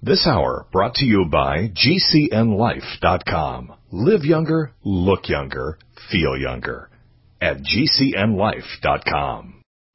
This hour brought to you by GCNLife.com. Live younger, look younger, feel younger at GCNLife.com.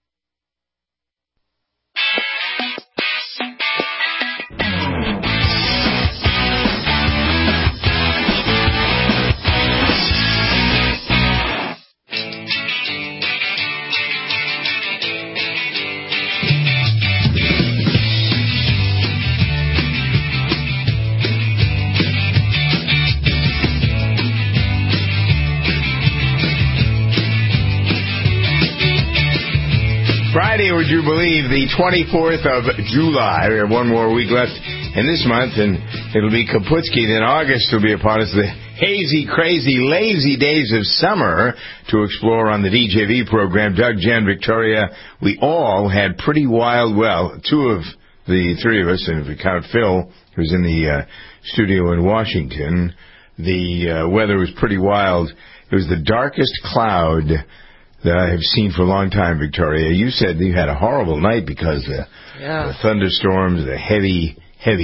Friday, would you believe, the 24th of July. We have one more week left in this month, and it'll be Kaputski. Then August will be upon us, the hazy, crazy, lazy days of summer to explore on the DJV program. Doug, Jen, Victoria, we all had pretty wild, well, two of the three of us, and if we count Phil, who's in the studio in Washington, the weather was pretty wild. It was the darkest cloud that I have seen for a long time, Victoria. You said you had a horrible night because the thunderstorms, the heavy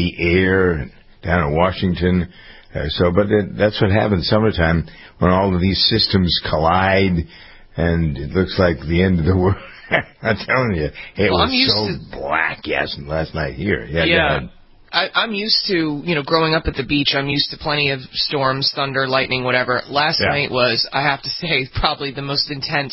air down in Washington. But that's what happens summertime when all of these systems collide, and it looks like the end of the world. I'm telling you, it was so black, last night here. Yeah. I'm used to, growing up at the beach, I'm used to plenty of storms, thunder, lightning, whatever. Last night was, I have to say, probably the most intense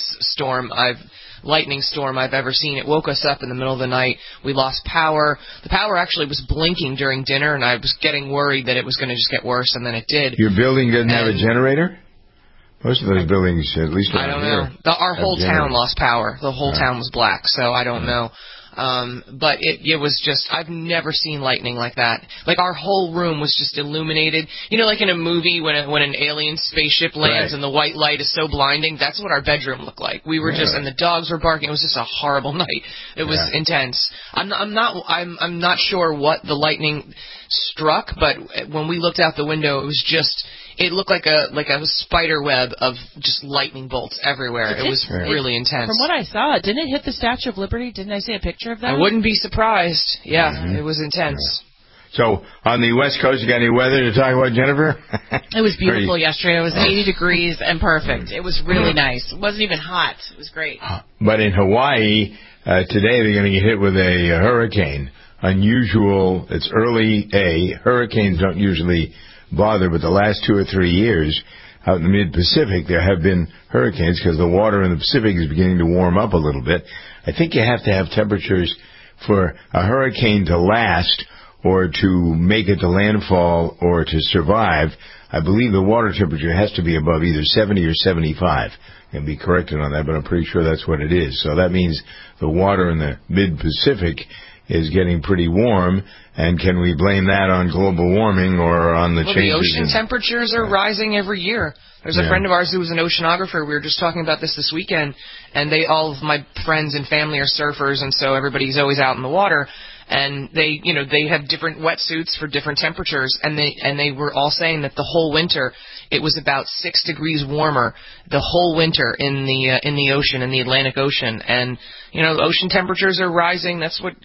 lightning storm I've ever seen. It woke us up in the middle of the night. We lost power. The power actually was blinking during dinner, and I was getting worried that it was going to just get worse, and then it did. Your building didn't have a generator? Most of those buildings, at least around here. I don't know. Our whole town lost power. The whole town was black, so I don't know. But it was just, I've never seen lightning like that. Like, our whole room was just illuminated. Like in a movie when an alien spaceship lands and the white light is so blinding, that's what our bedroom looked like. We were and the dogs were barking. It was just a horrible night. It was intense. I'm not sure what the lightning struck, but when we looked out the window, it was just, it looked like a spider web of just lightning bolts everywhere. It was really intense. From what I saw, didn't it hit the Statue of Liberty? Didn't I see a picture of that? I wouldn't be surprised. Yeah, It was intense. Yeah. So, on the West Coast, you got any weather to talk about, Jennifer? It was beautiful yesterday. It was 80 degrees and perfect. It was really nice. It wasn't even hot. It was great. But in Hawaii, today they're going to get hit with a hurricane. Unusual. It's early Hurricanes don't usually bother, but the last 2 or 3 years out in the mid-Pacific, there have been hurricanes because the water in the Pacific is beginning to warm up a little bit. I think you have to have temperatures for a hurricane to last or to make it to landfall or to survive. I believe the water temperature has to be above either 70 or 75. I can be corrected on that, but I'm pretty sure that's what it is. So that means the water in the mid-Pacific is getting pretty warm, and can we blame that on global warming or on the changes? The ocean temperatures are rising every year. There's a friend of ours who was an oceanographer. We were just talking about this weekend, and all of my friends and family are surfers, and so everybody's always out in the water. And they have different wetsuits for different temperatures, and they were all saying that the whole winter it was about 6 degrees warmer the whole winter in the ocean, in the Atlantic Ocean. And ocean temperatures are rising. That's what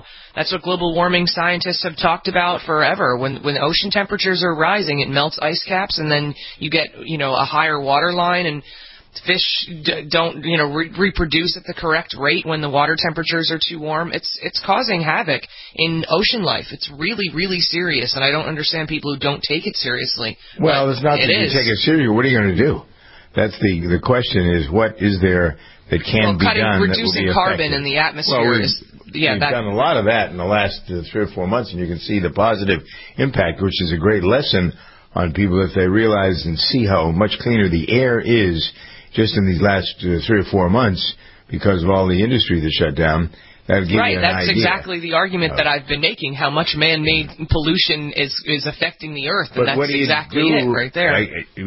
global warming scientists have talked about forever. When ocean temperatures are rising, it melts ice caps, and then you get a higher water line, and fish don't reproduce at the correct rate when the water temperatures are too warm. It's causing havoc in ocean life. It's really, really serious, and I don't understand people who don't take it seriously. Well, it's not that you take it seriously. What are you going to do? That's the question is, what is there that can be done? Reducing carbon in the atmosphere we've done a lot of that in the last 3 or 4 months, and you can see the positive impact, which is a great lesson on people if they realize and see how much cleaner the air is just in these last 3 or 4 months because of all the industry that shut down. That'll give you an that's idea. Exactly the argument that I've been making, how much man-made pollution is affecting the earth, and that's exactly it right there.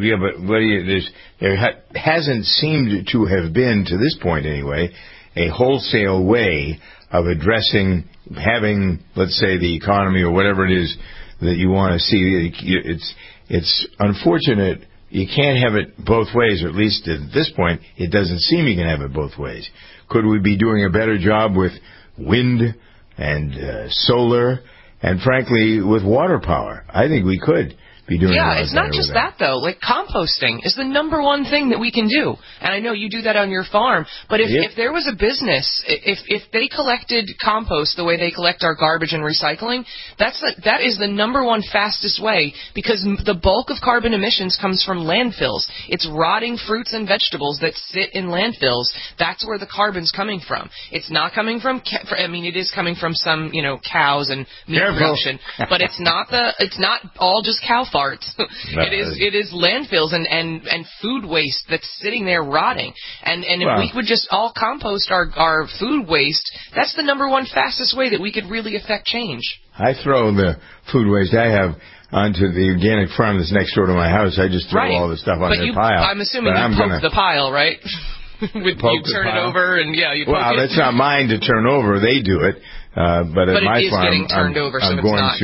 There hasn't seemed to have been, to this point anyway, a wholesale way of addressing, having, let's say, the economy or whatever it is that you want to see. It's unfortunate. You can't have it both ways, or at least at this point, it doesn't seem you can have it both ways. Could we be doing a better job with wind and solar and frankly, with water power. I think we could be doing it's not just that, though. Like, composting is the number one thing that we can do. And I know you do that on your farm, but if there was a business, if they collected compost the way they collect our garbage and recycling, that is the number one fastest way, because the bulk of carbon emissions comes from landfills. It's rotting fruits and vegetables that sit in landfills. That's where the carbon's coming from. It's not coming from, it is coming from some, cows and meat production, but it's not all just cow farms. It is landfills and food waste that's sitting there rotting. And if we would just all compost our food waste, that's the number one fastest way that we could really affect change. I throw the food waste I have onto the organic farm that's next door to my house. I just throw all the stuff on the pile. I'm assuming you poke the pile, right? You turn it over and you poke it. That's not mine to turn over. They do it. But at my farm, getting turned over, so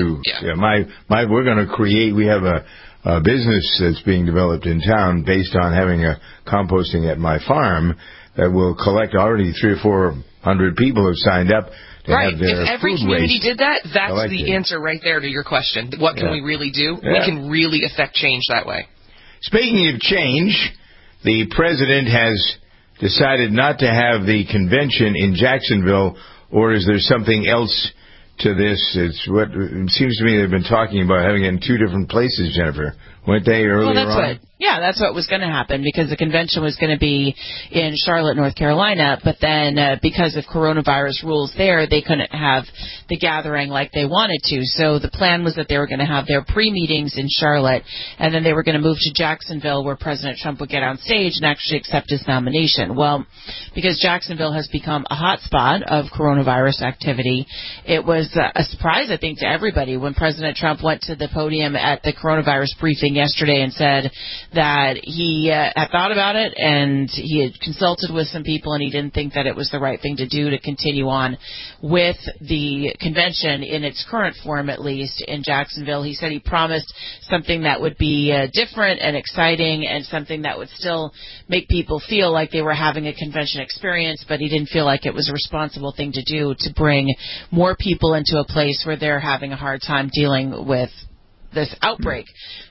we're going to create. We have a business that's being developed in town based on having a composting at my farm that will collect. Already 300 or 400 people have signed up to have their If every food community waste did that, that's collected. the answer right there to your question. What can we really do? We can really affect change that way. Speaking of change, the president has decided not to have the convention in Jacksonville. Or is there something else to this? It seems to me they've been talking about having it in two different places, Jennifer. Weren't they earlier on? That's what was going to happen, because the convention was going to be in Charlotte, North Carolina, but then because of coronavirus rules there, they couldn't have the gathering like they wanted to. So the plan was that they were going to have their pre-meetings in Charlotte, and then they were going to move to Jacksonville, where President Trump would get on stage and actually accept his nomination. Well, because Jacksonville has become a hot spot of coronavirus activity, it was a surprise, I think, to everybody when President Trump went to the podium at the coronavirus briefing yesterday and said that he had thought about it and he had consulted with some people, and he didn't think that it was the right thing to do to continue on with the convention in its current form, at least in Jacksonville. He said he promised something that would be different and exciting and something that would still make people feel like they were having a convention experience, but he didn't feel like it was a responsible thing to do to bring more people into a place where they're having a hard time dealing with this outbreak.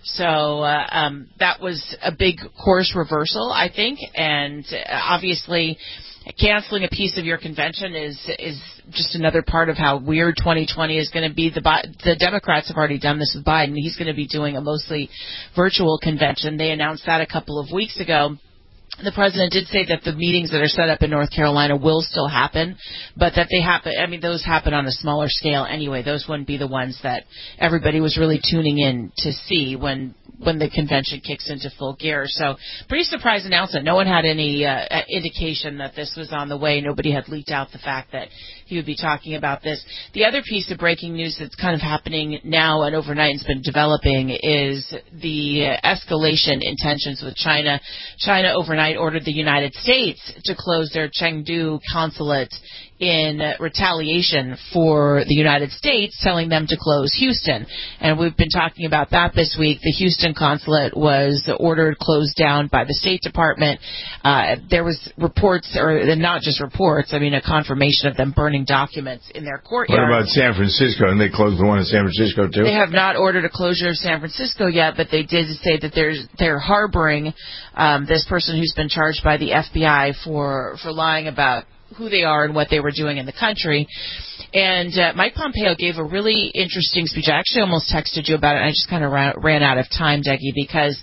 So that was a big course reversal, I think, and obviously canceling a piece of your convention is just another part of how weird 2020 is going to be. The Democrats have already done this with Biden. He's going to be doing a mostly virtual convention. They announced that a couple of weeks ago. The president did say that the meetings that are set up in North Carolina will still happen, but that they happen, those happen on a smaller scale anyway. Those wouldn't be the ones that everybody was really tuning in to see when the convention kicks into full gear. So pretty surprise announcement. No one had any indication that this was on the way. Nobody had leaked out the fact that he would be talking about this. The other piece of breaking news that's kind of happening now and overnight and has been developing is the escalation in tensions with China. China overnight ordered the United States to close their Chengdu consulate in retaliation for the United States telling them to close Houston. And we've been talking about that this week. The Houston consulate was ordered closed down by the State Department. There was reports, or not just reports, a confirmation of them burning documents in their courtyard. What about San Francisco? And they closed the one in San Francisco, too? They have not ordered a closure of San Francisco yet, but they did say that they're harboring this person who's been charged by the FBI for lying about who they are and what they were doing in the country. And Mike Pompeo gave a really interesting speech. I actually almost texted you about it, and I just kind of ran out of time, Dougie, because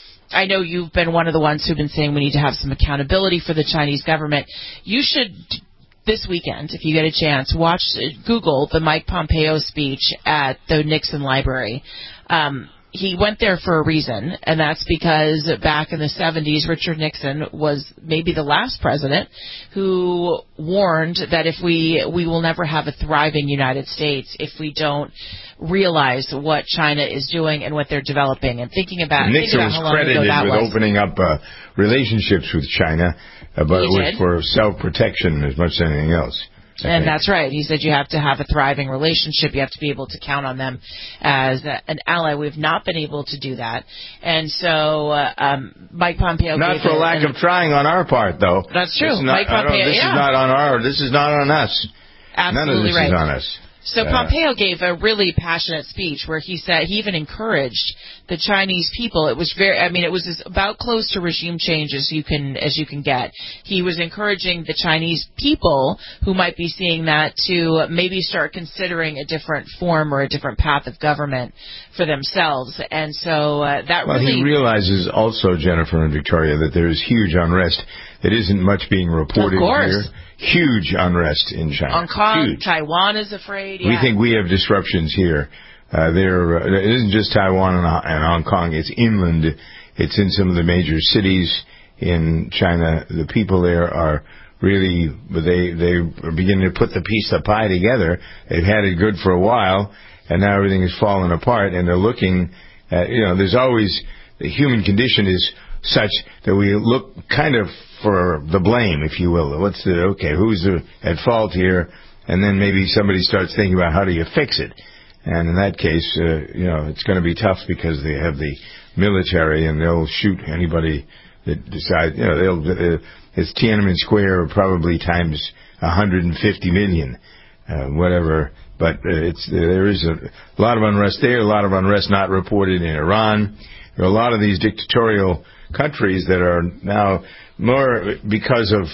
I know you've been one of the ones who've been saying we need to have some accountability for the Chinese government. You should, this weekend, if you get a chance, Google the Mike Pompeo speech at the Nixon Library. He went there for a reason, and that's because back in the 70s, Richard Nixon was maybe the last president who warned that if we will never have a thriving United States if we don't realize what China is doing and what they're developing. And thinking about Nixon was credited with opening up relationships with China, but it was for self-protection as much as anything else. And that's right. He said you have to have a thriving relationship. You have to be able to count on them as an ally. We've not been able to do that. And so Mike Pompeo... Not for lack of trying on our part, though. That's true. Mike Pompeo, this is not on us. Absolutely None of this right. is on us. So Pompeo gave a really passionate speech where he said he even encouraged the Chinese people. It was it was about close to regime change as you can get. He was encouraging the Chinese people who might be seeing that to maybe start considering a different form or a different path of government for themselves. And so he realizes also, Jennifer and Victoria, that there is huge unrest that isn't much being reported here. Huge unrest in China. Hong Kong, huge. Taiwan is afraid. We think we have disruptions here. It isn't just Taiwan and Hong Kong. It's inland. It's in some of the major cities in China. The people there are really, they are beginning to put the piece of pie together. They've had it good for a while, and now everything is falling apart, and they're looking at, there's always, the human condition is such that we look kind of for the blame, if you will. Who's at fault here? And then maybe somebody starts thinking about how do you fix it. And in that case, it's going to be tough because they have the military and they'll shoot anybody that decides, it's Tiananmen Square probably times 150 million, whatever. But there is a lot of unrest there, a lot of unrest not reported in Iran. There are a lot of these dictatorial countries that are now more because of,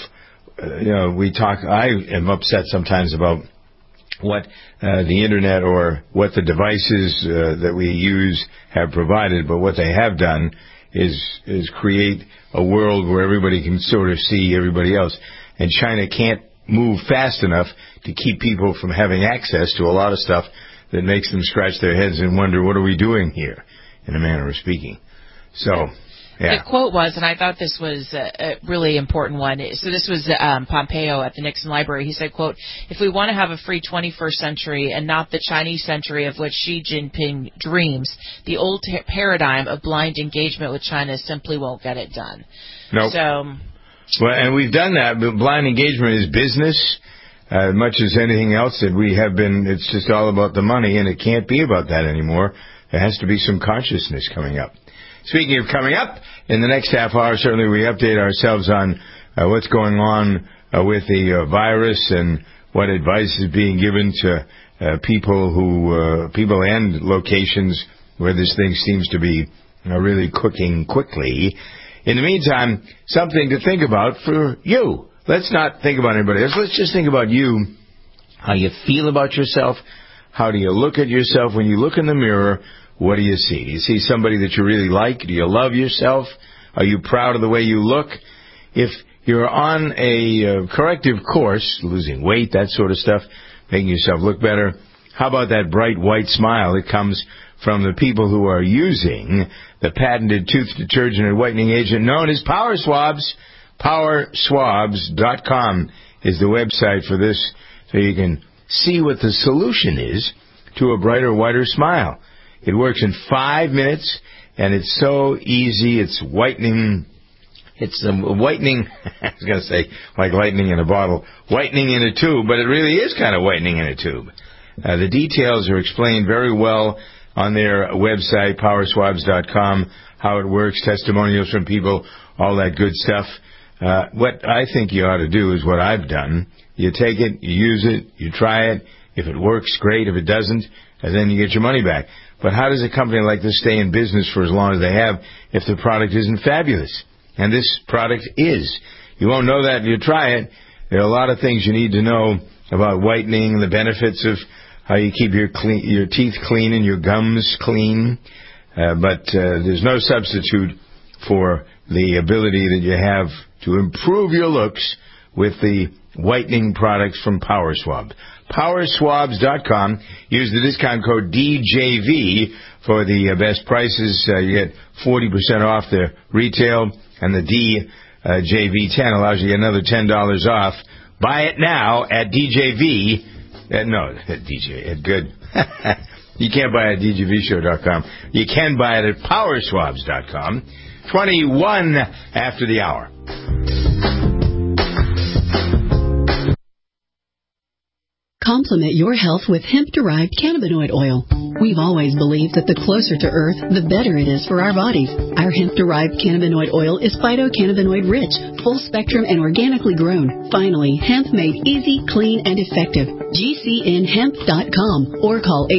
I am upset sometimes about what the Internet or what the devices that we use have provided, but what they have done is create a world where everybody can sort of see everybody else. And China can't move fast enough to keep people from having access to a lot of stuff that makes them scratch their heads and wonder, what are we doing here, in a manner of speaking. So, yeah. The quote was, and I thought this was a really important one, so this was Pompeo at the Nixon Library. He said, quote, "If we want to have a free 21st century and not the Chinese century of which Xi Jinping dreams, the old paradigm of blind engagement with China simply won't get it done." Nope. Well, and we've done that, but blind engagement is business. Much as anything else that we have been, it's just all about the money, and it can't be about that anymore. There has to be some consciousness coming up. Speaking of coming up, in the next half hour, certainly we update ourselves on what's going on with the virus and what advice is being given to people and locations where this thing seems to be really cooking quickly. In the meantime, something to think about for you. Let's not think about anybody else. Let's just think about you, how you feel about yourself. How do you look at yourself when you look in the mirror? What do you see? Do you see somebody that you really like? Do you love yourself? Are you proud of the way you look? If you're on a corrective course, losing weight, that sort of stuff, making yourself look better, how about that bright white smile that comes from the people who are using the patented tooth detergent and whitening agent known as Power Swabs? PowerSwabs.com is the website for this, so you can see what the solution is to a brighter, whiter smile. It works in 5 minutes, and it's so easy. It's whitening. It's whitening. I was going to say like lightning in a bottle, whitening in a tube, but it really is kind of whitening in a tube. The details are explained very well on their website, PowerSwabs.com, how it works, testimonials from people, all that good stuff. What I think you ought to do is what I've done. You take it, you use it, you try it. If it works, great. If it doesn't, then you get your money back. But how does a company like this stay in business for as long as they have if the product isn't fabulous? And this product is. You won't know that if you try it. There are a lot of things you need to know about whitening, the benefits of how you keep your teeth clean and your gums clean. But there's no substitute for the ability that you have to improve your looks with the whitening products from PowerSwab. PowerSwabs.com. Use the discount code DJV for the best prices. You get 40% off the retail, and the DJV10 allows you to get another $10 off. Buy it now at DJV. Good. You can't buy it at DJVshow.com. You can buy it at PowerSwabs.com. 21 after the hour. Complement your health with hemp-derived cannabinoid oil. We've always believed that the closer to Earth, the better it is for our bodies. Our hemp-derived cannabinoid oil is phytocannabinoid rich, full spectrum, and organically grown. Finally, hemp made easy, clean, and effective. GCNhemp.com or call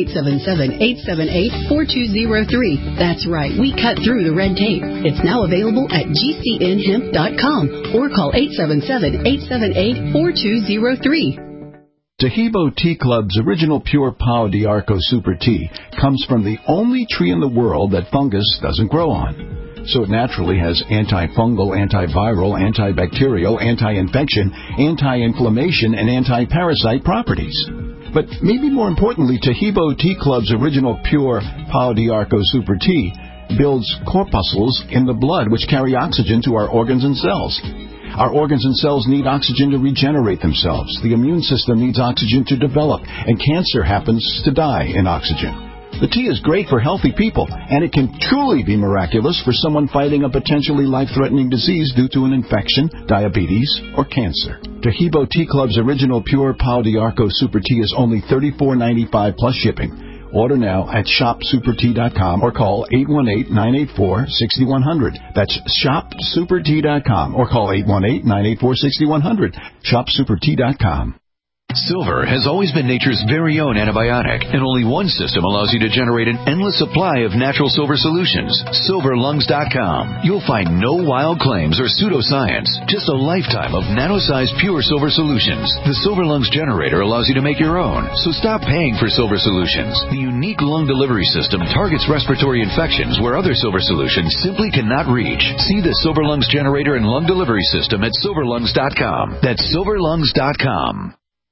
877-878-4203. That's right, we cut through the red tape. It's now available at GCNhemp.com or call 877-878-4203. Taheebo Tea Club's original pure Pau d'Arco Super Tea comes from the only tree in the world that fungus doesn't grow on. So it naturally has antifungal, antiviral, antibacterial, anti-infection, anti-inflammation, and anti-parasite properties. But maybe more importantly, Taheebo Tea Club's original pure Pau d'Arco Super Tea builds corpuscles in the blood which carry oxygen to our organs and cells. Our organs and cells need oxygen to regenerate themselves. The immune system needs oxygen to develop, and cancer happens to die in oxygen. The tea is great for healthy people, and it can truly be miraculous for someone fighting a potentially life-threatening disease due to an infection, diabetes, or cancer. Taheebo Tea Club's original pure Pau d'Arco Super Tea is only $34.95 plus shipping. Order now at shopsupertea.com or call 818-984-6100. That's shopsupertea.com or call 818-984-6100. Shopsupertea.com. Silver has always been nature's very own antibiotic, and only one system allows you to generate an endless supply of natural silver solutions. SilverLungs.com. You'll find no wild claims or pseudoscience, just a lifetime of nano-sized pure silver solutions. The Silver Lungs generator allows you to make your own, so stop paying for silver solutions. The unique lung delivery system targets respiratory infections where other silver solutions simply cannot reach. See the Silver Lungs generator and lung delivery system at SilverLungs.com. That's SilverLungs.com.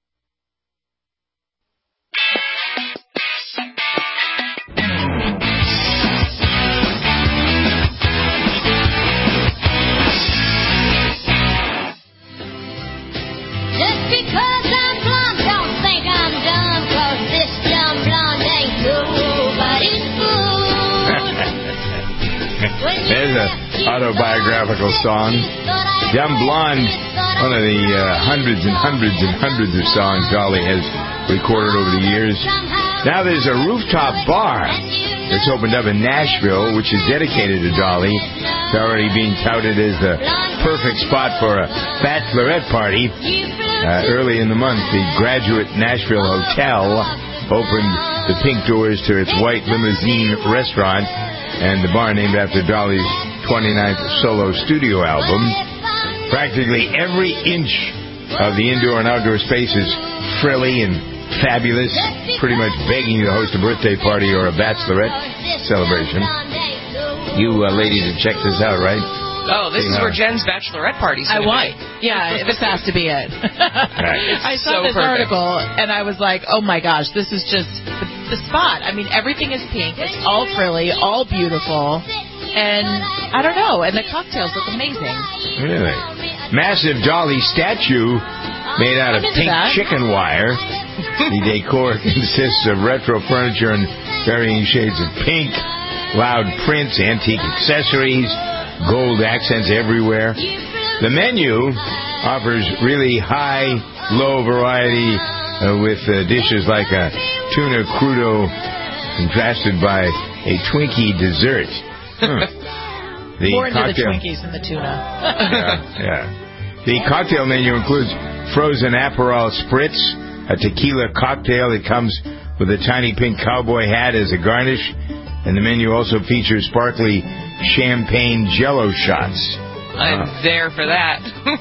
There's an autobiographical song. Dumb Blonde, one of the hundreds and hundreds and hundreds of songs Dolly has recorded over the years. Now there's a rooftop bar that's opened up in Nashville, which is dedicated to Dolly. It's already being touted as the perfect spot for a bachelorette party. Early in the month, the Graduate Nashville Hotel opened the pink doors to its White Limousine restaurant, and the bar named after Dolly's 29th solo studio album. Practically every inch of the indoor and outdoor space is frilly and fabulous, pretty much begging you to host a birthday party or a bachelorette celebration. You ladies have checked this out, right? Oh, this is where Jen's bachelorette party's going to be. Yeah, this has to be it. I saw this perfect article, and I was like, oh my gosh, this is just the spot. I mean, everything is pink. It's all frilly, all beautiful. And I don't know, and the cocktails look amazing. Really? Massive Dolly statue made out of pink chicken wire. The decor consists of retro furniture in varying shades of pink, loud prints, antique accessories, gold accents everywhere. The menu offers really high-low variety with dishes like a tuna crudo contrasted by a Twinkie dessert. More into the Twinkies than the tuna. Yeah. The cocktail menu includes frozen Aperol Spritz, a tequila cocktail that comes with a tiny pink cowboy hat as a garnish, and the menu also features sparkly champagne Jello shots. I'm there for that.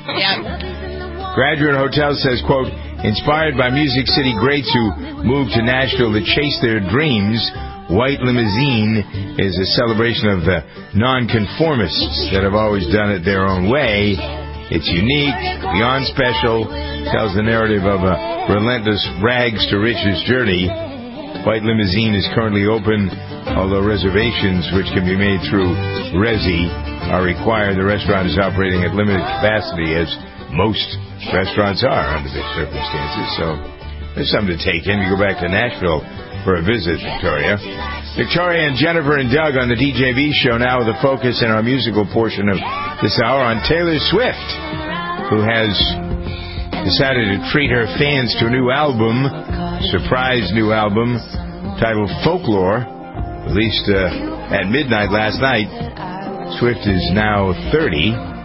Yeah. Graduate Hotel says, quote, inspired by Music City greats who moved to Nashville to chase their dreams, White Limousine is a celebration of the nonconformists that have always done it their own way. It's unique, beyond special, tells the narrative of a relentless rags-to-riches journey. White Limousine is currently open, although reservations, which can be made through Resy, are required. The restaurant is operating at limited capacity, as most restaurants are under these circumstances. So there's something to take in. We go back to Nashville for a visit, Victoria. Victoria and Jennifer and Doug on the DJV show now with a focus in our musical portion of this hour on Taylor Swift, who has decided to treat her fans to a new album, surprise new album titled Folklore, released at midnight last night. Swift is now 30.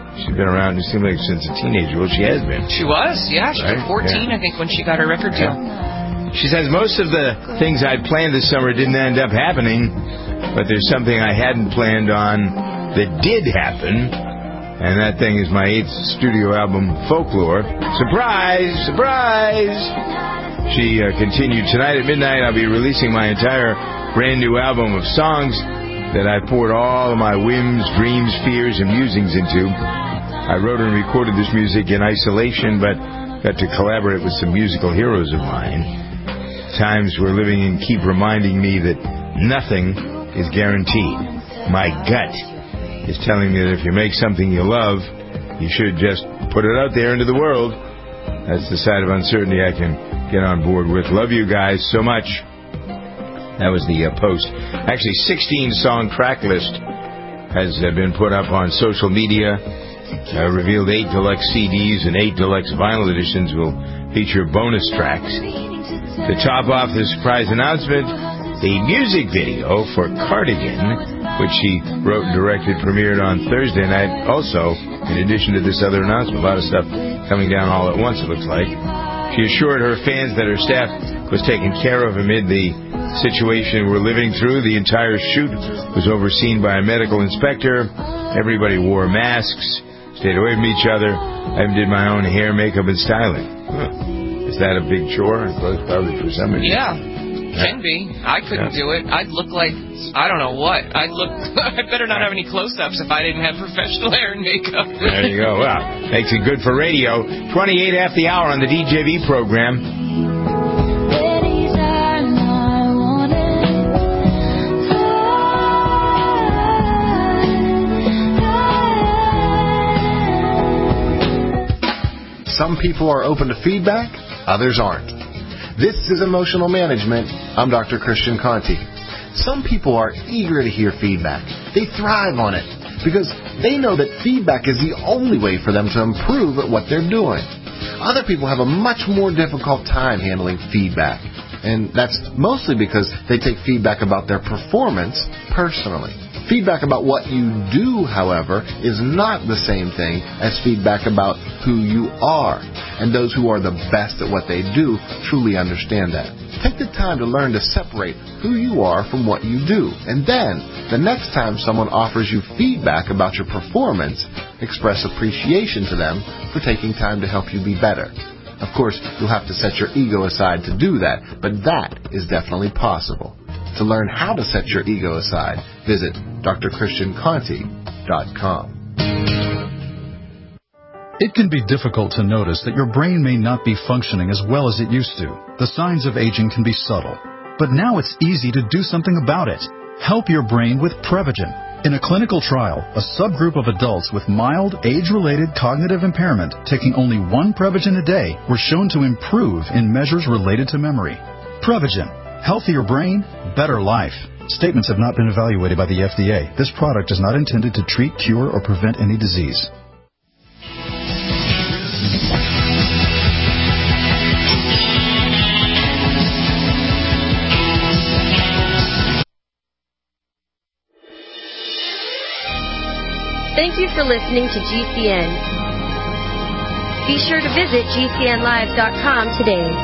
She's been around, it seemed like, since a teenager. Well, she has been. She was, yeah. She was 14, I think, when she got her record deal. She says most of the things I'd planned this summer didn't end up happening, but there's something I hadn't planned on that did happen, and that thing is my 8th studio album, Folklore. Surprise! Surprise! She continued, tonight at midnight I'll be releasing my entire brand new album of songs that I poured all of my whims, dreams, fears, and musings into. I wrote and recorded this music in isolation, but got to collaborate with some musical heroes of mine. Times we're living in keep reminding me that nothing is guaranteed. My gut is telling me that if you make something you love, you should just put it out there into the world. That's the side of uncertainty I can get on board with. Love you guys so much. That was the post. Actually, 16-song track list has been put up on social media. Revealed 8 deluxe CDs and 8 deluxe vinyl editions will feature bonus tracks. To top off the surprise announcement, the music video for Cardigan, which she wrote and directed, premiered on Thursday night. Also, in addition to this other announcement, a lot of stuff coming down all at once, it looks like. She assured her fans that her staff was taken care of amid the situation we're living through. The entire shoot was overseen by a medical inspector. Everybody wore masks, stayed away from each other. I even did my own hair, makeup, and styling. Is that a big chore? I suppose probably for somebody. Yeah, can be. I couldn't do it. I'd look like, I don't know what. I'd better not have any close-ups if I didn't have professional hair and makeup. There you go. Well, makes it good for radio. 28 after the hour on the DJV program. Some people are open to feedback, others aren't. This is Emotional Management. I'm Dr. Christian Conti. Some people are eager to hear feedback. They thrive on it because they know that feedback is the only way for them to improve at what they're doing. Other people have a much more difficult time handling feedback, and that's mostly because they take feedback about their performance personally. Feedback about what you do, however, is not the same thing as feedback about who you are, and those who are the best at what they do truly understand that. Take the time to learn to separate who you are from what you do, and then, the next time someone offers you feedback about your performance, express appreciation to them for taking time to help you be better. Of course, you'll have to set your ego aside to do that, but that is definitely possible. To learn how to set your ego aside, visit drchristianconti.com. It can be difficult to notice that your brain may not be functioning as well as it used to. The signs of aging can be subtle. But now it's easy to do something about it. Help your brain with Prevagen. In a clinical trial, a subgroup of adults with mild, age-related cognitive impairment taking only 1 Prevagen a day were shown to improve in measures related to memory. Prevagen. Healthier brain, better life. Statements have not been evaluated by the FDA. This product is not intended to treat, cure, or prevent any disease. Thank you for listening to GCN. Be sure to visit GCNlive.com today.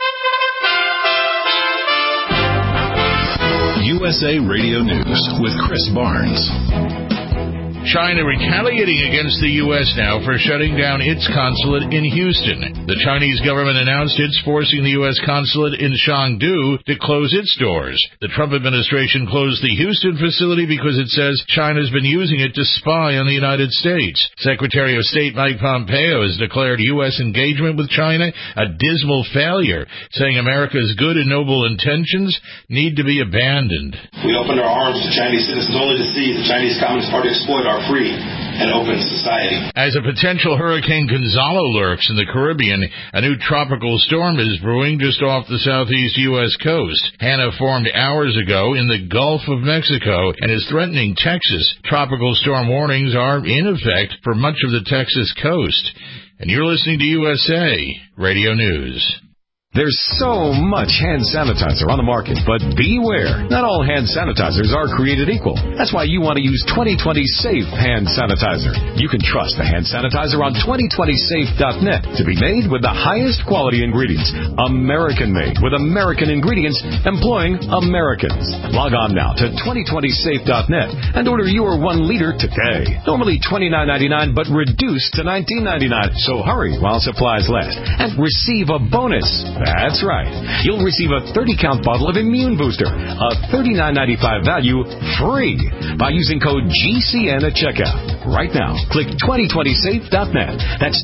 USA Radio News with Chris Barnes. China retaliating against the U.S. now for shutting down its consulate in Houston. The Chinese government announced it's forcing the U.S. consulate in Chengdu to close its doors. The Trump administration closed the Houston facility because it says China's been using it to spy on the United States. Secretary of State Mike Pompeo has declared U.S. engagement with China a dismal failure, saying America's good and noble intentions need to be abandoned. We opened our arms to Chinese citizens only to see the Chinese Communist Party exploit our free and open society. As a potential Hurricane Gonzalo lurks in the Caribbean, a new tropical storm is brewing just off the southeast U.S. coast. Hanna formed hours ago in the Gulf of Mexico and is threatening Texas. Tropical storm warnings are in effect for much of the Texas coast. And you're listening to USA Radio News. There's so much hand sanitizer on the market, but beware. Not all hand sanitizers are created equal. That's why you want to use 2020 Safe Hand Sanitizer. You can trust the hand sanitizer on 2020safe.net to be made with the highest quality ingredients. American-made with American ingredients employing Americans. Log on now to 2020safe.net and order your 1 liter today. Normally $29.99, but reduced to $19.99. So hurry while supplies last and receive a bonus. That's right. You'll receive a 30-count bottle of Immune Booster, a $39.95 value, free by using code GCN at checkout. Right now, click 2020safe.net. That's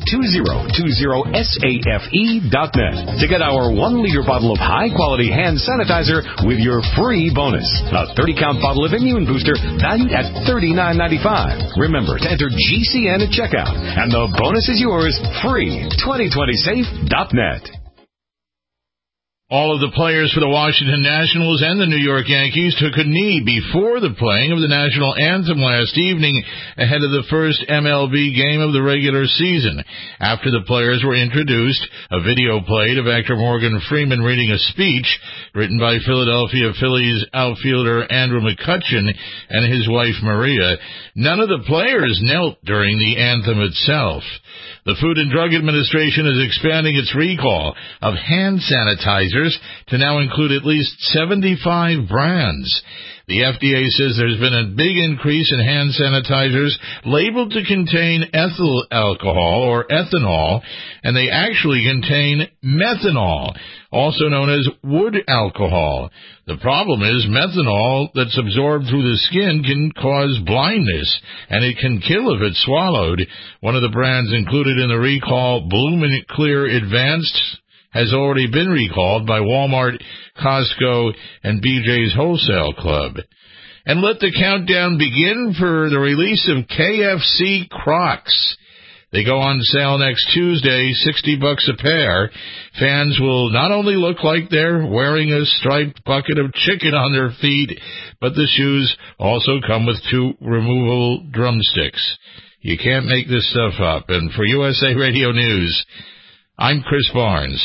2020safe.net to get our 1 liter bottle of high-quality hand sanitizer with your free bonus. A 30-count bottle of Immune Booster valued at $39.95. Remember to enter GCN at checkout, and the bonus is yours free. 2020safe.net. All of the players for the Washington Nationals and the New York Yankees took a knee before the playing of the national anthem last evening ahead of the first MLB game of the regular season. After the players were introduced, a video played of actor Morgan Freeman reading a speech written by Philadelphia Phillies outfielder Andrew McCutchen and his wife Maria. None of the players knelt during the anthem itself. The Food and Drug Administration is expanding its recall of hand sanitizers to now include at least 75 brands. The FDA says there's been a big increase in hand sanitizers labeled to contain ethyl alcohol or ethanol, and they actually contain methanol, also known as wood alcohol. The problem is methanol that's absorbed through the skin can cause blindness, and it can kill if it's swallowed. One of the brands included in the recall, Blue Clear Advanced, has already been recalled by Walmart, Costco, and BJ's Wholesale Club. And let the countdown begin for the release of KFC Crocs. They go on sale next Tuesday, $60 a pair. Fans will not only look like they're wearing a striped bucket of chicken on their feet, but the shoes also come with 2 removable drumsticks. You can't make this stuff up. And for USA Radio News, I'm Chris Barnes.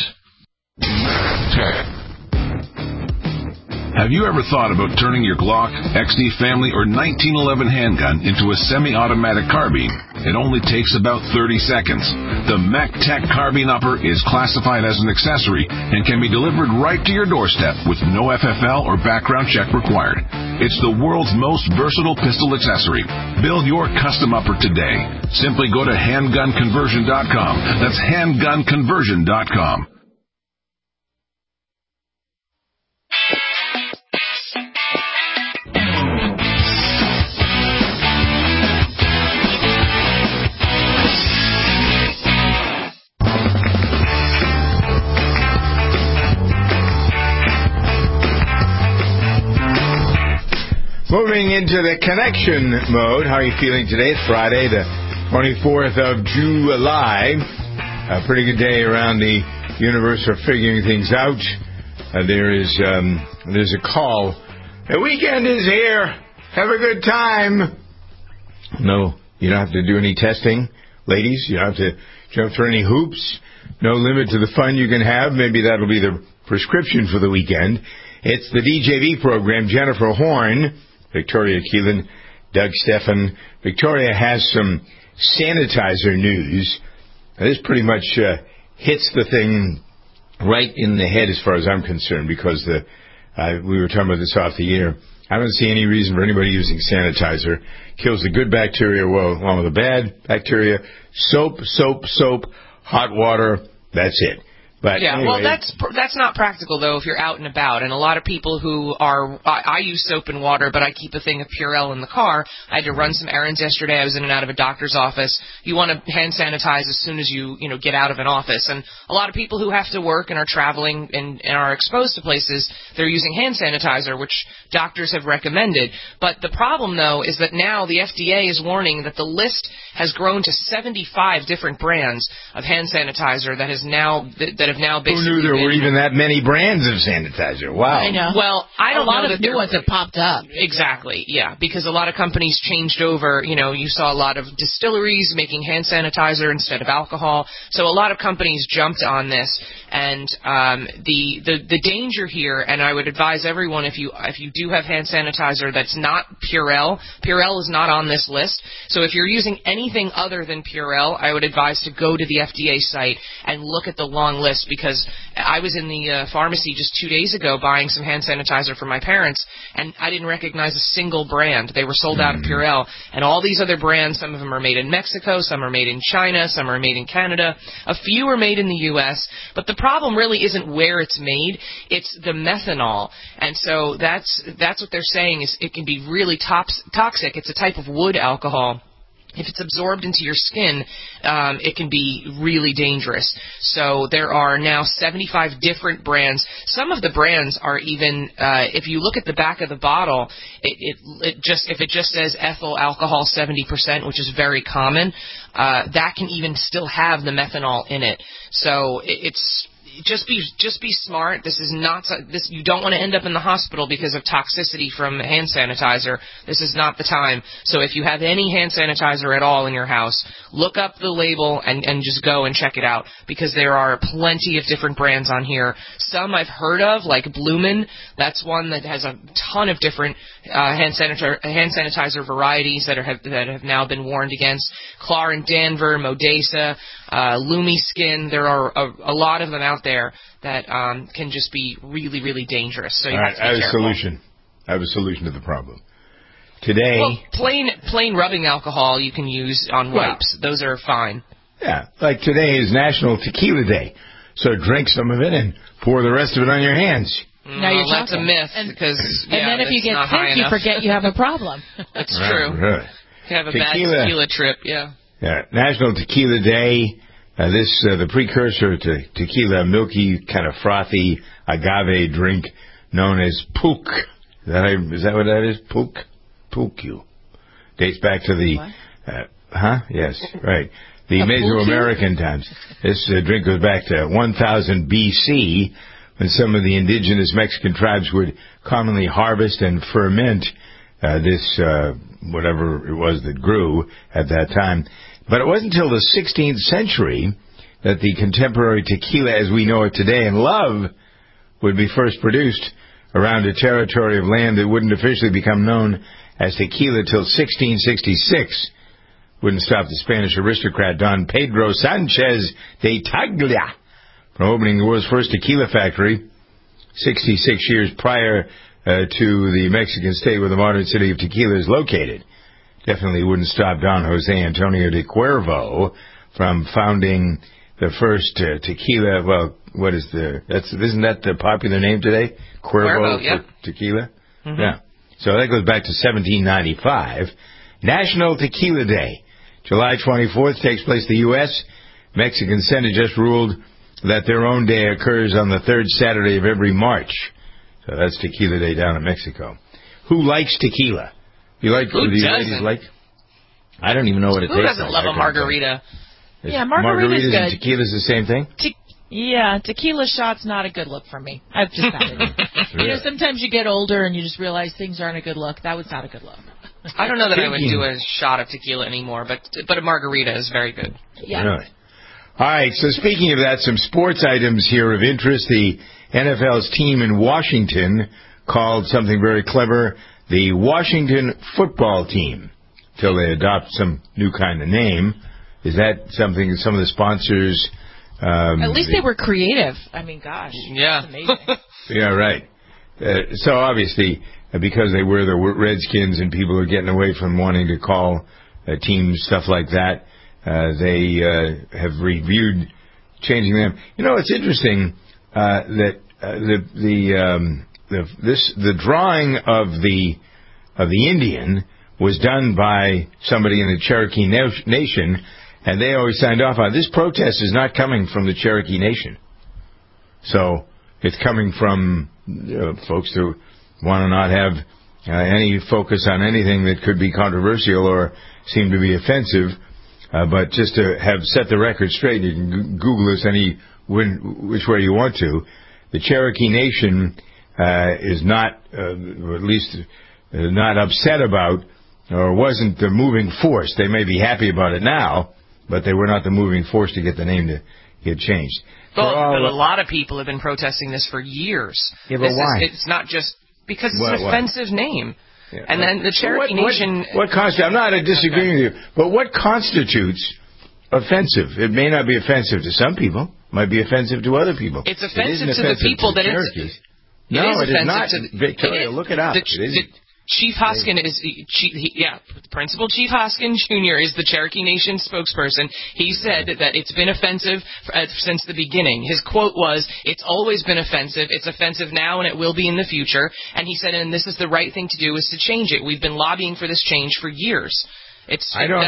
Have you ever thought about turning your Glock, XD Family, or 1911 handgun into a semi-automatic carbine? It only takes about 30 seconds. The MacTech Carbine Upper is classified as an accessory and can be delivered right to your doorstep with no FFL or background check required. It's the world's most versatile pistol accessory. Build your custom upper today. Simply go to handgunconversion.com. That's handgunconversion.com. Moving into the connection mode. How are you feeling today? It's Friday, the 24th of July. A pretty good day around the universe for figuring things out. There's a call. The weekend is here. Have a good time. No, you don't have to do any testing, ladies. You don't have to jump through any hoops. No limit to the fun you can have. Maybe that'll be the prescription for the weekend. It's the DJV program. Jennifer Horn, Victoria Keelan, Doug Stephan. Victoria has some sanitizer news. This pretty much hits the thing right in the head as far as I'm concerned, because we were talking about this off the air. I don't see any reason for anybody using sanitizer. Kills the good bacteria well along with the bad bacteria. Soap, hot water, that's it. But yeah, anyway. Well, that's not practical, though, if you're out and about. And a lot of people who are... I use soap and water, but I keep a thing of Purell in the car. I had to run some errands yesterday. I was in and out of a doctor's office. You want to hand sanitize as soon as you get out of an office. And a lot of people who have to work and are traveling and are exposed to places, they're using hand sanitizer, which doctors have recommended. But the problem, though, is that now the FDA is warning that the list has grown to 75 different brands of hand sanitizer that have have now basically. Who knew there were even that many brands of sanitizer? Wow. I know. Well, I don't know. A lot of new ones have popped up. Exactly, yeah, because a lot of companies changed over. You know, you saw a lot of distilleries making hand sanitizer instead of alcohol. So a lot of companies jumped on this, and the danger here, and I would advise everyone if you do have hand sanitizer that's not Purell is not on this list. So if you're using anything other than Purell, I would advise to go to the FDA site and look at the long list, because I was in the pharmacy just 2 days ago buying some hand sanitizer for my parents, and I didn't recognize a single brand. They were sold out of Purell, and all these other brands, some of them are made in Mexico, some are made in China, some are made in Canada, a few are made in the U.S., but the problem really isn't where it's made, it's the methanol. And so that's what they're saying, is it can be really toxic. It's a type of wood alcohol. If it's absorbed into your skin, it can be really dangerous. So there are now 75 different brands. Some of the brands are even, if you look at the back of the bottle, if it just says ethyl alcohol 70%, which is very common, that can even still have the methanol in it. So it's just be smart. This is not this. You don't want to end up in the hospital because of toxicity from hand sanitizer. This is not the time. So if you have any hand sanitizer at all in your house, look up the label and just go and check it out, because there are plenty of different brands on here. Some I've heard of, like Bloomin'. That's one that has a ton of different hand sanitizer varieties that have now been warned against. Clark & Danver, Modesa, Lumi Skin. There are a lot of them out there that can just be really, really dangerous. So you have to be careful. I have a solution to the problem. Today, well, plain rubbing alcohol you can use on wipes. Those are fine. Yeah, like today is National Tequila Day, so drink some of it and pour the rest of it on your hands. Now you're that's a myth, because and then if you get sick, you forget you have a problem. That's true. Right. You have a bad tequila trip, yeah. National Tequila Day. The precursor to tequila, milky, kind of frothy agave drink known as pulque. Is that what that is? Pulque. Dates back to the... Yes, right. The Mesoamerican times. This drink goes back to 1000 B.C., when some of the indigenous Mexican tribes would commonly harvest and ferment this, whatever it was that grew at that time. But it wasn't until the 16th century that the contemporary tequila as we know it today and love would be first produced around a territory of land that wouldn't officially become known as tequila till 1666. Wouldn't stop the Spanish aristocrat Don Pedro Sanchez de Taglia from opening the world's first tequila factory 66 years prior to the Mexican state where the modern city of Tequila is located. Definitely wouldn't stop Don Jose Antonio de Cuervo from founding the first tequila. Well, isn't that the popular name today? Cuervo yeah. Tequila? Mm-hmm. Yeah. So that goes back to 1795. National Tequila Day. July 24th takes place in the U.S. Mexican Senate just ruled that their own day occurs on the third Saturday of every March. So that's Tequila Day down in Mexico. Who likes tequila? Who doesn't? I don't even know what it tastes like. Who doesn't love a margarita? Yeah, margarita's good. And tequila's the same thing? Tequila shot's not a good look for me. I've just had it. Sometimes you get older and you just realize things aren't a good look. That was not a good look. I don't know that I would do a shot of tequila anymore, but a margarita is very good. Yeah. Really? All right, so speaking of that, some sports items here of interest. The NFL's team in Washington called something very clever the Washington Football Team, till they adopt some new kind of name. Is that something some of the sponsors... At least they were creative. I mean, gosh. Yeah. That's amazing. Yeah, right. So obviously, because they were the Redskins and people are getting away from wanting to call teams stuff like that, they have reviewed changing them. You know, it's interesting that the drawing of the Indian was done by somebody in the Cherokee Nation, and they always signed off on it. This protest is not coming from the Cherokee Nation. So it's coming from folks who want to not have any focus on anything that could be controversial or seem to be offensive. But just to have set the record straight, you can Google this any which way you want to. The Cherokee Nation is not, or at least not upset about, or wasn't the moving force. They may be happy about it now, but they were not the moving force to get the name to get changed. But a lot of people have been protesting this for years. Yeah, but why? It's not just because it's an offensive name. Yeah, and then the Cherokee Nation... I'm not disagreeing with you, but what constitutes offensive? It may not be offensive to some people. It might be offensive to other people. It's offensive to the people that it's... No, it is not. Victoria, look it up. Chief Hoskin Principal Chief Hoskin Jr. is the Cherokee Nation spokesperson. He said that it's been offensive since the beginning. His quote was, "It's always been offensive. It's offensive now and it will be in the future." And he said, and this is the right thing to do, is to change it. We've been lobbying for this change for years. This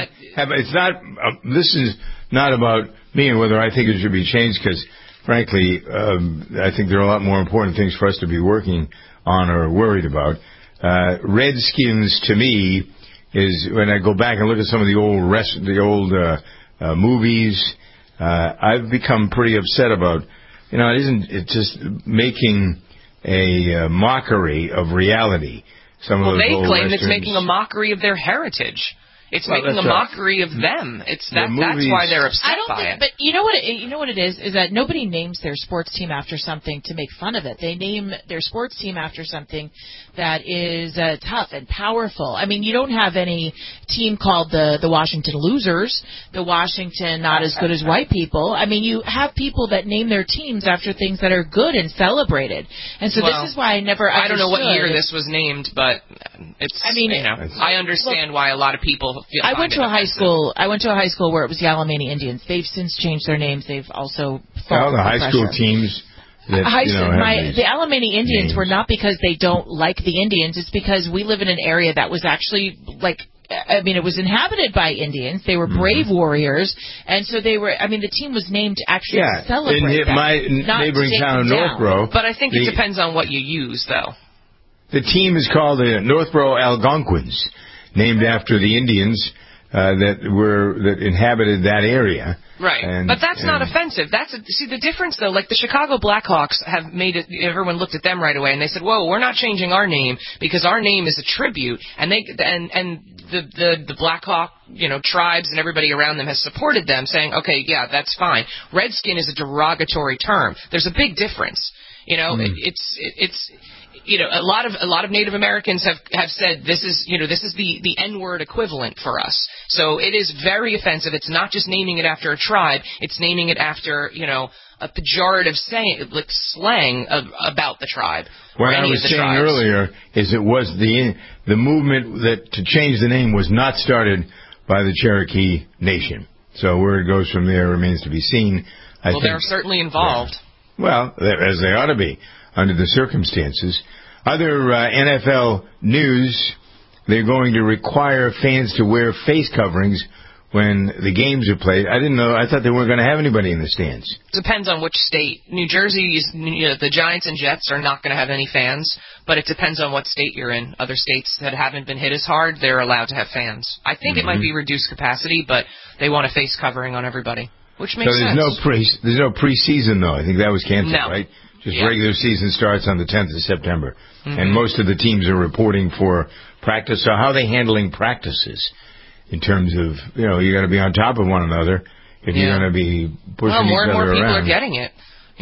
is not about me and whether I think it should be changed, because frankly, I think there are a lot more important things for us to be working on or worried about. Redskins, to me, is when I go back and look at some of the old movies, I've become pretty upset about, it just making a mockery of reality. Some of those they old claim Westerns. It's making a mockery of their heritage. It's making a mockery of them. That's why they're upset by it. But you know what it is that nobody names their sports team after something to make fun of it. They name their sports team after something that is tough and powerful. I mean, you don't have any team called the Washington Losers, the Washington Not As Good As White People. I mean, you have people that name their teams after things that are good and celebrated. And so this is why I never understood. I don't know what year this was named, but it's. I mean, I understand why a lot of people. I went to a high school where it was the Alamany Indians. They've since changed their names. They've also the high school teams. The Alamany Indians were not because they don't like the Indians. It's because we live in an area that was actually it was inhabited by Indians. They were brave warriors, and so they were. I mean, the team was named to actually celebrate in my neighboring town of Northborough. But I think it depends on what you use, though. The team is called the Northborough Algonquins, named after the Indians that inhabited that area. Right, but that's not offensive. See the difference though. Like the Chicago Blackhawks have made it. Everyone looked at them right away and they said, "Whoa, we're not changing our name because our name is a tribute." And the Blackhawk, tribes and everybody around them has supported them, saying, "Okay, yeah, that's fine." Redskin is a derogatory term. There's a big difference. It's. A lot of Native Americans have said this is the N-word equivalent for us. So it is very offensive. It's not just naming it after a tribe. It's naming it after, a pejorative slang about the tribe. What I was saying earlier is it was the movement that to change the name was not started by the Cherokee Nation. So where it goes from there remains to be seen. I think they're certainly involved. Well, as they ought to be under the circumstances. Other NFL news, they're going to require fans to wear face coverings when the games are played. I didn't know. I thought they weren't going to have anybody in the stands. Depends on which state. New Jersey, the Giants and Jets are not going to have any fans, but it depends on what state you're in. Other states that haven't been hit as hard, they're allowed to have fans. I think it might be reduced capacity, but they want a face covering on everybody, which makes sense. So there's no preseason, though. I think that was canceled, right? Just regular season starts on the 10th of September. And most of the teams are reporting for practice. So how are they handling practices in terms of, you got to be on top of one another if you're going to be pushing each other around? More and more people are getting it.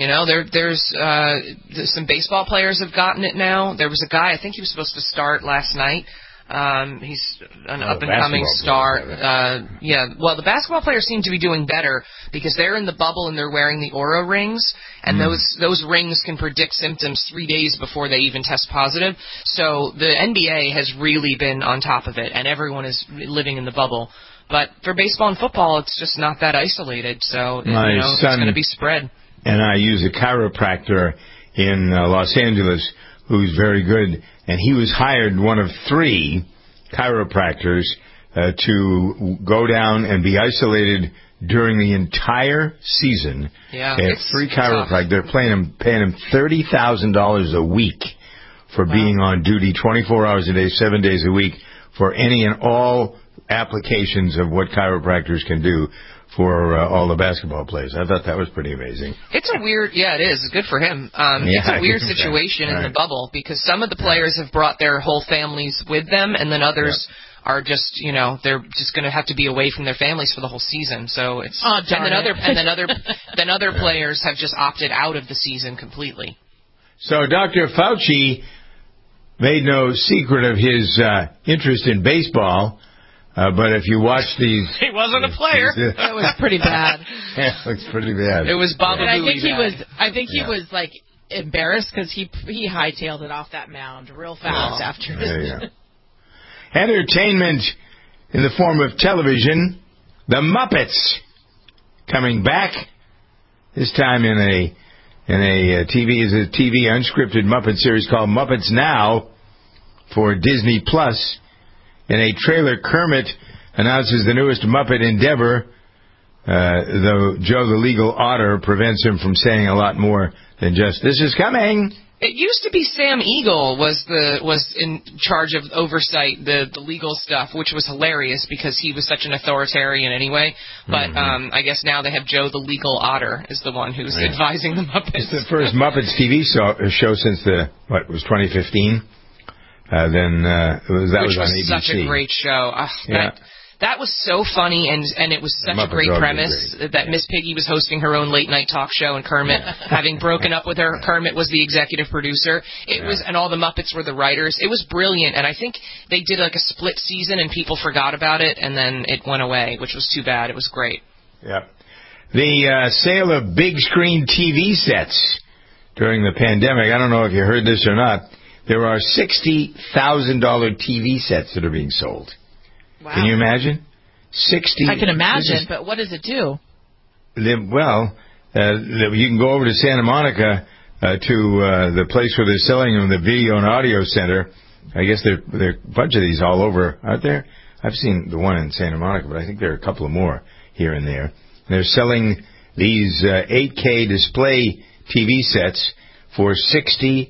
There's some baseball players have gotten it now. There was a guy, I think he was supposed to start last night. He's an up-and-coming star. Well, the basketball players seem to be doing better because they're in the bubble and they're wearing the Oura rings, and those rings can predict symptoms 3 days before they even test positive. So the NBA has really been on top of it, and everyone is living in the bubble. But for baseball and football, it's just not that isolated, so it's going to be spread. And I use a chiropractor in Los Angeles who's very good, and he was hired one of 3 chiropractors to go down and be isolated during the entire season. Yeah, it's 3 chiropractors. They're paying him $30,000 a week for being on duty 24 hours a day, 7 days a week for any and all applications of what chiropractors can do for all the basketball players. I thought that was pretty amazing. It's a weird, it is. It's good for him. It's a weird situation in the bubble because some of the players have brought their whole families with them, and then others are just, they're just going to have to be away from their families for the whole season. So it's then other players have just opted out of the season completely. So Dr. Fauci made no secret of his interest in baseball. But if you watch these... He wasn't a player. It was pretty bad. Yeah, it looks pretty bad. It was Baba Booey. I think he was like embarrassed because he hightailed it off that mound real fast after this. Entertainment in the form of television. The Muppets coming back. This time in a TV unscripted Muppet series called Muppets Now for Disney Plus. In a trailer, Kermit announces the newest Muppet endeavor, though Joe the Legal Otter prevents him from saying a lot more than just, "This is coming." It used to be Sam Eagle was in charge of oversight, the legal stuff, which was hilarious because he was such an authoritarian anyway. But I guess now they have Joe the Legal Otter is the one who's advising the Muppets. It's the first Muppets TV show since it was 2015. That was on ABC. Such a great show. That was so funny, and it was such a great premise that Miss Piggy was hosting her own late night talk show, and Kermit, having broken up with her, Kermit was the executive producer. And all the Muppets were the writers. It was brilliant, and I think they did like a split season, and people forgot about it, and then it went away, which was too bad. It was great. Yeah. The sale of big screen TV sets during the pandemic. I don't know if you heard this or not. There are $60,000 TV sets that are being sold. Wow. Can you imagine? 60. I can imagine, but what does it do? Well, you can go over to Santa Monica to the place where they're selling them, the Video and Audio Center. I guess there are a bunch of these all over, aren't there? I've seen the one in Santa Monica, but I think there are a couple of more here and there. They're selling these 8K display TV sets for $60,000.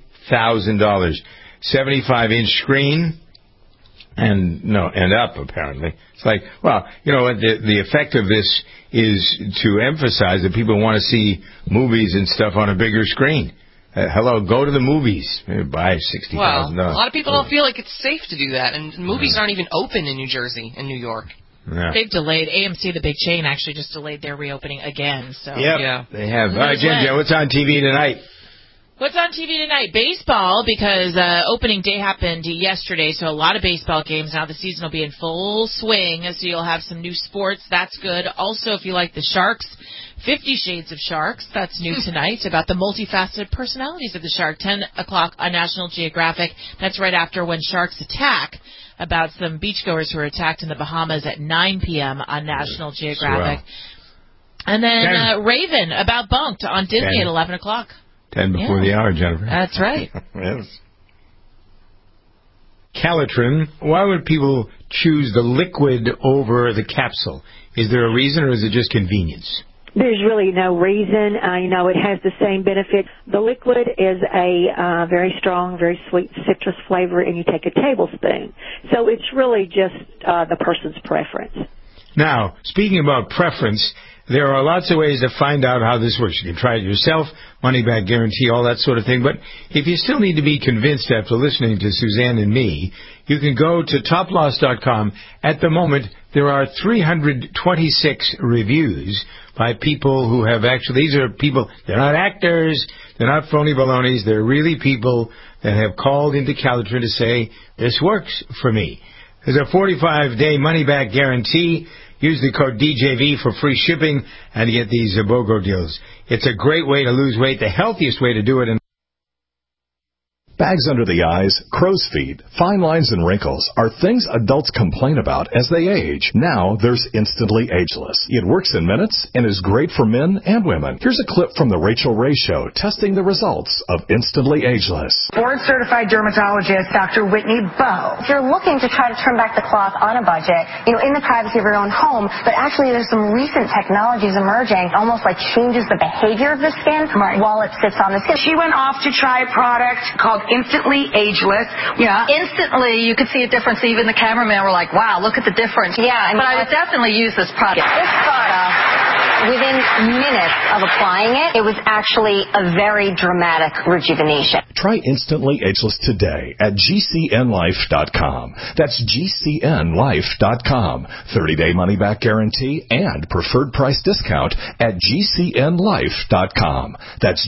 75-inch screen and up, apparently. It's like, well, the effect of this is to emphasize that people want to see movies and stuff on a bigger screen. Go to the movies. Buy $60,000. Well, a lot of people don't feel like it's safe to do that, and movies aren't even open in New Jersey and New York. Yeah. They've delayed. AMC, the big chain, actually just delayed their reopening again. So they have. All right, Jen, what's on TV tonight? What's on TV tonight? Baseball, because opening day happened yesterday, so a lot of baseball games. Now the season will be in full swing, so you'll have some new sports. That's good. Also, if you like the Sharks, 50 Shades of Sharks. That's new tonight, about the multifaceted personalities of the shark. 10 o'clock on National Geographic. That's right after When Sharks Attack, about some beachgoers who were attacked in the Bahamas at 9 p.m. on National Geographic. And then Raven, about Bunked on Disney at 11 o'clock. 10 before the hour, Jennifer. That's right. Yes. Calitrin. Why would people choose the liquid over the capsule? Is there a reason, or is it just convenience? There's really no reason. It has the same benefit. The liquid is a very strong, very sweet citrus flavor, and you take a tablespoon. So it's really just the person's preference. Now, speaking about preference, there are lots of ways to find out how this works. You can try it yourself, money-back guarantee, all that sort of thing. But if you still need to be convinced after listening to Suzanne and me, you can go to toploss.com. At the moment, there are 326 reviews by people who have actually, these are people, they're not actors, they're not phony balonies, they're really people that have called into Calitrin to say, this works for me. There's a 45-day money-back guarantee. Use the code DJV for free shipping and get these BOGO deals. It's a great way to lose weight, the healthiest way to do it. Bags under the eyes, crow's feet, fine lines, and wrinkles are things adults complain about as they age. Now there's Instantly Ageless. It works in minutes and is great for men and women. Here's a clip from the Rachel Ray Show testing the results of Instantly Ageless. Board-certified dermatologist Dr. Whitney Bowe. If you're looking to try to trim back the cloth on a budget, in the privacy of your own home, but actually there's some recent technologies emerging, almost like changes the behavior of the skin while it sits on the skin. She went off to try a product called Instantly Ageless. Yeah. Instantly, you could see a difference. Even the cameraman were like, wow, look at the difference. Yeah. But I would definitely use this product. This product within minutes of applying it, it was actually a very dramatic rejuvenation. Try Instantly Ageless today at GCNlife.com. That's GCNlife.com. 30-day money-back guarantee and preferred price discount at GCNlife.com. That's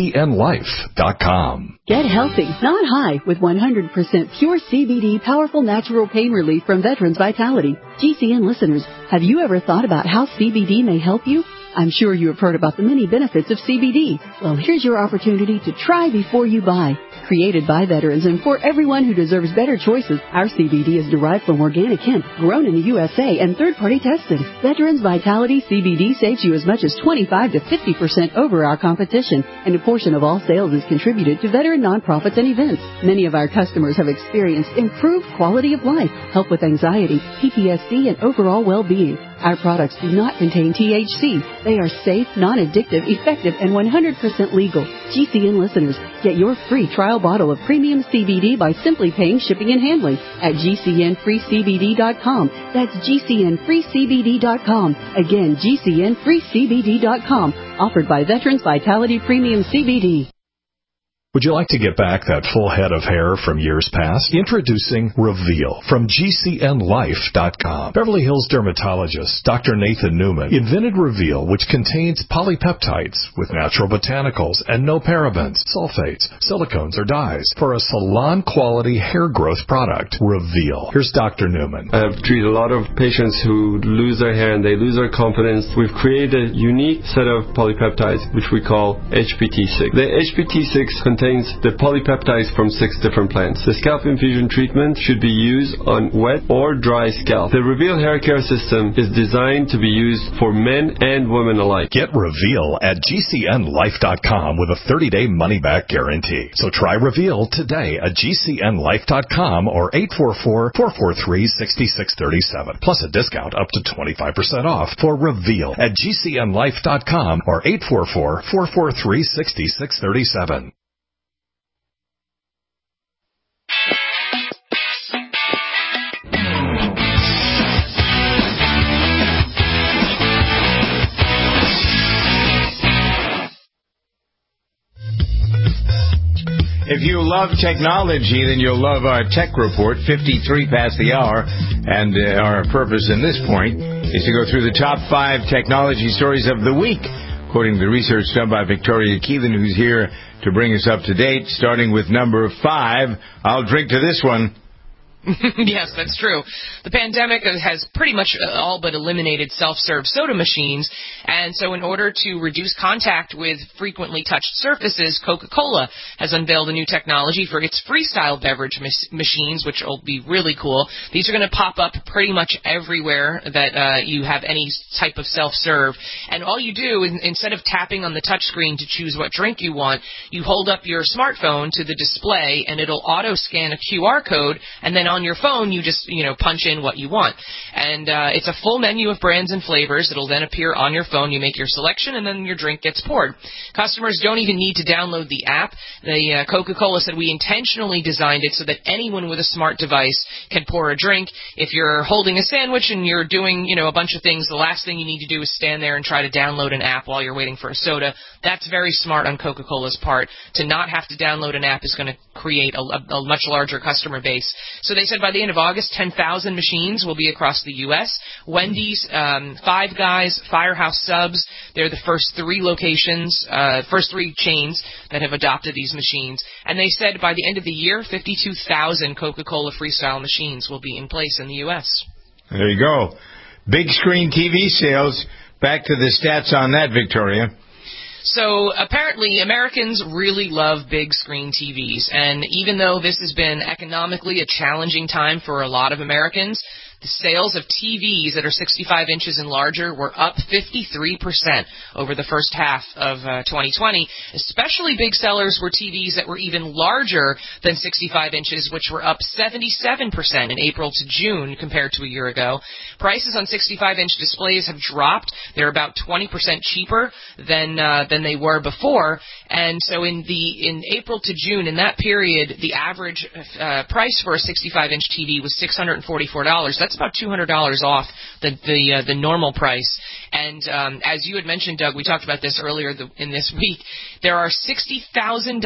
GCNlife.com. Get healthy, not high, with 100% pure CBD powerful natural pain relief from Veterans Vitality. GCN listeners, have you ever thought about how CBD may help you? I'm sure you have heard about the many benefits of CBD. Well, here's your opportunity to try before you buy. Created by veterans and for everyone who deserves better choices, our CBD is derived from organic hemp, grown in the USA and third-party tested. Veterans Vitality CBD saves you as much as 25 to 50% over our competition, and a portion of all sales is contributed to veteran nonprofits and events. Many of our customers have experienced improved quality of life, help with anxiety, PTSD, and overall well-being. Our products do not contain THC. They are safe, non-addictive, effective, and 100% legal. GCN listeners, get your free trial bottle of premium CBD by simply paying shipping and handling at GCNFreeCBD.com. That's GCNFreeCBD.com. Again, GCNFreeCBD.com. Offered by Veterans Vitality Premium CBD. Would you like to get back that full head of hair from years past? Introducing Reveal from GCNlife.com. Beverly Hills dermatologist Dr. Nathan Newman invented Reveal, which contains polypeptides with natural botanicals and no parabens, sulfates, silicones, or dyes for a salon-quality hair growth product. Reveal. Here's Dr. Newman. I've treated a lot of patients who lose their hair and they lose their confidence. We've created a unique set of polypeptides, which we call HPT6. The HPT6 contains the polypeptides from 6 different plants. The scalp infusion treatment should be used on wet or dry scalp. The Reveal hair care system is designed to be used for men and women alike. Get Reveal at GCNlife.com with a 30-day money-back guarantee. So try Reveal today at GCNlife.com or 844-443-6637. Plus a discount up to 25% off for Reveal at GCNlife.com or 844-443-6637. If you love technology, then you'll love our Tech Report, 53 past the hour. And our purpose in this point is to go through the top 5 technology stories of the week, according to the research done by Victoria Keelan, who's here to bring us up to date, starting with number 5. I'll drink to this one. Yes, that's true. The pandemic has pretty much all but eliminated self-serve soda machines, and so in order to reduce contact with frequently touched surfaces, Coca-Cola has unveiled a new technology for its freestyle beverage machines, which will be really cool. These are going to pop up pretty much everywhere that you have any type of self-serve, and all you do, instead of tapping on the touchscreen to choose what drink you want, you hold up your smartphone to the display, and it'll auto-scan a QR code, and then on your phone, you just, punch in what you want. And it's a full menu of brands and flavors. It'll then appear on your phone. You make your selection, and then your drink gets poured. Customers don't even need to download the app. Coca-Cola said we intentionally designed it so that anyone with a smart device can pour a drink. If you're holding a sandwich and you're doing, a bunch of things, the last thing you need to do is stand there and try to download an app while you're waiting for a soda. That's very smart on Coca-Cola's part. To not have to download an app is going to create a much larger customer base. So they said by the end of August, 10,000 machines will be across the U.S. Wendy's, Five Guys, Firehouse Subs, they're the first 3 locations, first 3 chains that have adopted these machines. And they said by the end of the year, 52,000 Coca-Cola Freestyle machines will be in place in the U.S. There you go. Big screen TV sales. Back to the stats on that, Victoria. So apparently Americans really love big screen TVs, and even though this has been economically a challenging time for a lot of Americans, the sales of TVs that are 65 inches and larger were up 53% over the first half of 2020. Especially big sellers were TVs that were even larger than 65 inches, which were up 77% in April to June compared to a year ago. Prices on 65-inch displays have dropped. They're about 20% cheaper than they were before. And so in April to June, in that period, the average price for a 65-inch TV was $644. That's that's about $200 off the normal price. And as you had mentioned, Doug, we talked about this earlier in this week. There are $60,000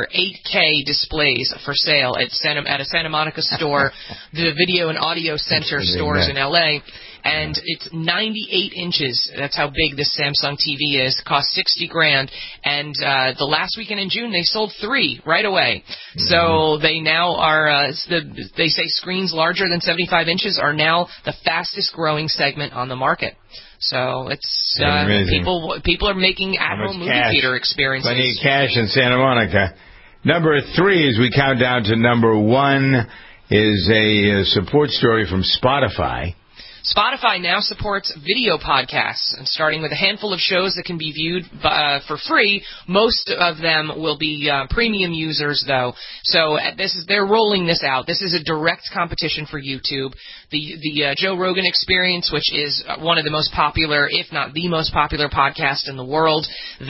8K displays for sale at a Santa Monica store, the Video and Audio Center stores in LA. And it's 98 inches. That's how big this Samsung TV is. Costs $60,000. And the last weekend in June, they sold 3 right away. So they now are. They say screens larger than 75 inches are now the fastest growing segment on the market. So it's people are making at-home movie theater experiences. Plenty of cash in Santa Monica. Number 3, as we count down to number 1, is a support story from Spotify. Spotify now supports video podcasts, and starting with a handful of shows that can be viewed for free. Most of them will be premium users, though. So they're rolling this out. This is a direct competition for YouTube. The Joe Rogan Experience, which is one of the most popular, if not the most popular podcast in the world,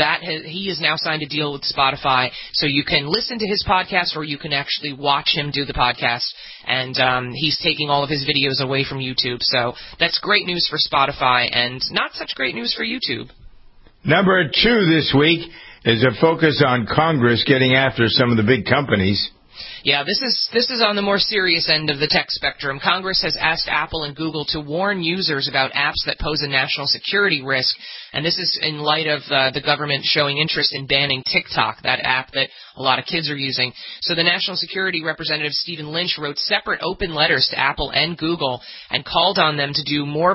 he has now signed a deal with Spotify, so you can listen to his podcast or you can actually watch him do the podcast. And he's taking all of his videos away from YouTube. So that's great news for Spotify and not such great news for YouTube. Number 2 this week is a focus on Congress getting after some of the big companies. Yeah, this is on the more serious end of the tech spectrum. Congress has asked Apple and Google to warn users about apps that pose a national security risk, and this is in light of the government showing interest in banning TikTok, that app that a lot of kids are using. So the National Security Representative Stephen Lynch wrote separate open letters to Apple and Google and called on them to do more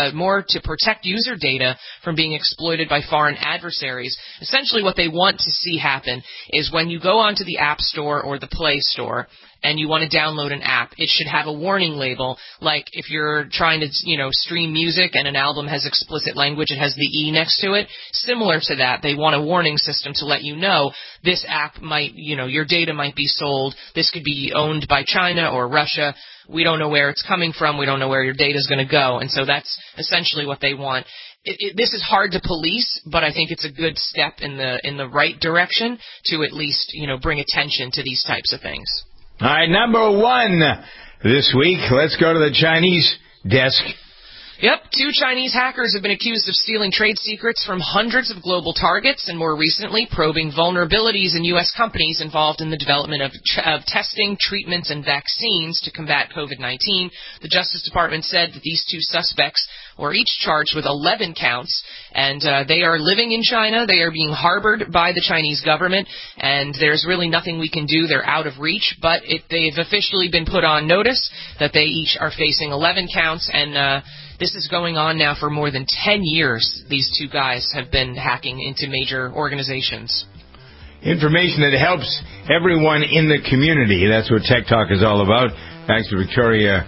to protect user data from being exploited by foreign adversaries. Essentially what they want to see happen is when you go onto the App Store or the Play Store and you want to download an app, it should have a warning label, like if you're trying to, stream music and an album has explicit language, it has the E next to it. Similar to that, they want a warning system to let you know this app might, your data might be sold. This could be owned by China or Russia. We don't know where it's coming from. We don't know where your data is going to go. And so that's essentially what they want. This is hard to police, but I think it's a good step in the right direction to at least, bring attention to these types of things. All right, number 1 this week. Let's go to the Chinese desk. Yep, 2 Chinese hackers have been accused of stealing trade secrets from hundreds of global targets and more recently probing vulnerabilities in U.S. companies involved in the development of testing, treatments, and vaccines to combat COVID-19. The Justice Department said that these 2 suspects were each charged with 11 counts, and they are living in China. They are being harbored by the Chinese government, and there's really nothing we can do. They're out of reach, but they've officially been put on notice that they each are facing 11 counts, and this is going on now for more than 10 years. These 2 guys have been hacking into major organizations. Information that helps everyone in the community. That's what Tech Talk is all about. Thanks to Victoria.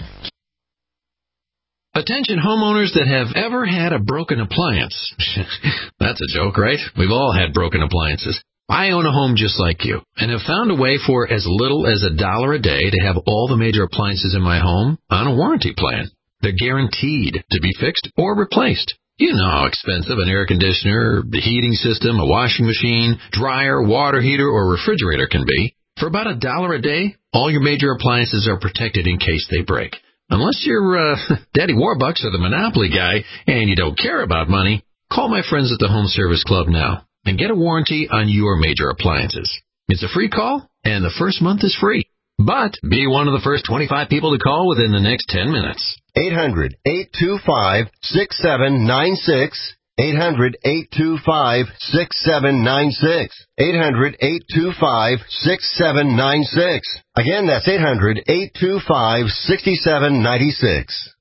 Attention homeowners that have ever had a broken appliance. That's a joke, right? We've all had broken appliances. I own a home just like you and have found a way for as little as $1 a day to have all the major appliances in my home on a warranty plan. They're guaranteed to be fixed or replaced. You know how expensive an air conditioner, the heating system, a washing machine, dryer, water heater, or refrigerator can be. For about $1 a day, all your major appliances are protected in case they break. Unless you're Daddy Warbucks or the Monopoly guy and you don't care about money, call my friends at the Home Service Club now and get a warranty on your major appliances. It's a free call and the first month is free. But be one of the first 25 people to call within the next 10 minutes. 800-825-6796. 800-825-6796. 800-825-6796. Again, that's 800-825-6796.